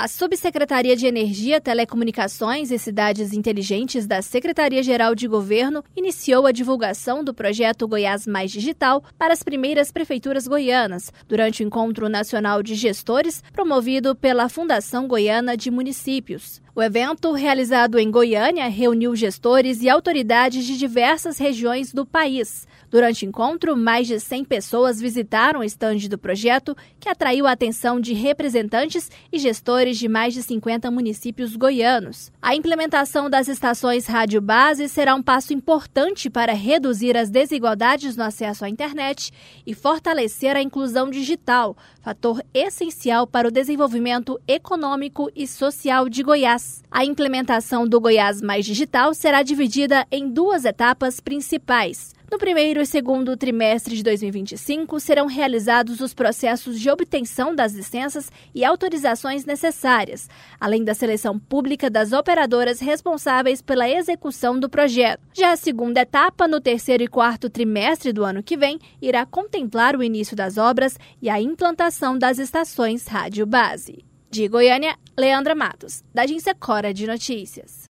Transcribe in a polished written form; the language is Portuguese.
A Subsecretaria de Energia, Telecomunicações e Cidades Inteligentes da Secretaria-Geral de Governo iniciou a divulgação do projeto Goiás Mais Digital para as primeiras prefeituras goianas, durante o Encontro Nacional de Gestores, promovido pela Fundação Goiana de Municípios. O evento, realizado em Goiânia, reuniu gestores e autoridades de diversas regiões do país. Durante o encontro, mais de 100 pessoas visitaram o estande do projeto, que atraiu a atenção de representantes e gestores de mais de 50 municípios goianos. A implementação das estações Rádio Base será um passo importante para reduzir as desigualdades no acesso à internet e fortalecer a inclusão digital, fator essencial para o desenvolvimento econômico e social de Goiás. A implementação do Goiás Mais Digital será dividida em duas etapas principais. No primeiro e segundo trimestre de 2025, serão realizados os processos de obtenção das licenças e autorizações necessárias, além da seleção pública das operadoras responsáveis pela execução do projeto. Já a segunda etapa, no terceiro e quarto trimestre do ano que vem, irá contemplar o início das obras e a implantação das estações Rádio Base. De Goiânia, Leandra Matos, da Agência Cora de Notícias.